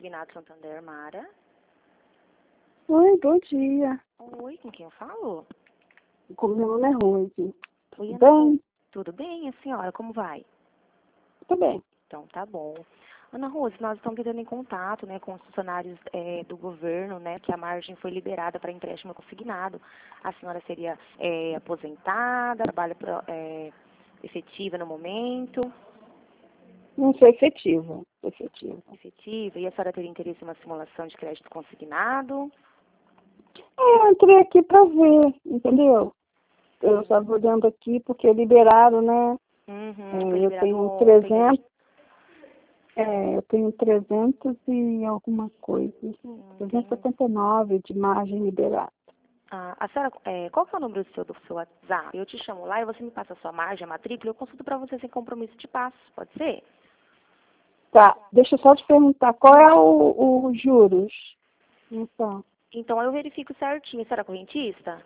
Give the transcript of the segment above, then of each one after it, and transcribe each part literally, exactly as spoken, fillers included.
Consignado Santander, Mara. Oi, bom dia. Oi, com quem eu falo? O meu nome é Rose. Oi, Tudo Ana bem? Rose. Tudo bem, a senhora? Como vai? Tudo bem. Então, tá bom. Ana Rose, nós estamos entrando em contato, né, com os funcionários é, do governo, né, que a margem foi liberada para empréstimo consignado. A senhora seria é, aposentada, trabalha pra, é, efetiva no momento, Não sou efetivo. Sou efetivo. efetiva, e a senhora teria interesse em uma simulação de crédito consignado? Eu entrei aqui para ver, entendeu? Eu estava olhando aqui porque liberaram, né? Uhum, foi É, eu liberado tenho ontem. a gente- trezentos, é, eu tenho trezentos e alguma coisa. Hum, trezentos e tem- setenta e nove de margem liberada. Ah, a senhora, é, qual que é o número do seu, do seu WhatsApp? Eu te chamo lá e você me passa a sua margem, a matrícula, eu consulto para você sem compromisso de passo, pode ser? Tá, deixa eu só te perguntar, qual é o, o juros? Então, Então eu verifico certinho. Você era correntista?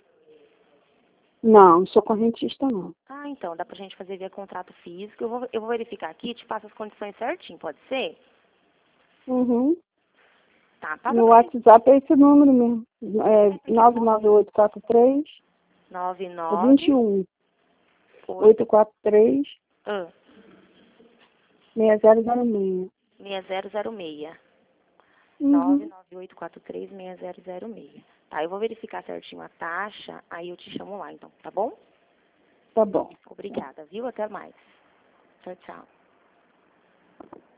não, não sou correntista, não. Ah, então, dá pra gente fazer via contrato físico. Eu vou, eu vou verificar aqui e te passo as condições certinho, pode ser? Uhum. Tá, passa No pra mim. WhatsApp é esse número mesmo. É, É tem que nove pôr. nove oito quatro três, nove é vinte e nove um oito oito quatro três, ah, seis zero zero seis. seis zero zero seis. nove Uhum. nove oito quatro três, seis zero zero seis. Tá, eu vou verificar certinho a taxa, aí eu te chamo lá, então, tá bom? Tá bom. Obrigada, viu? Até mais. Tchau, tchau.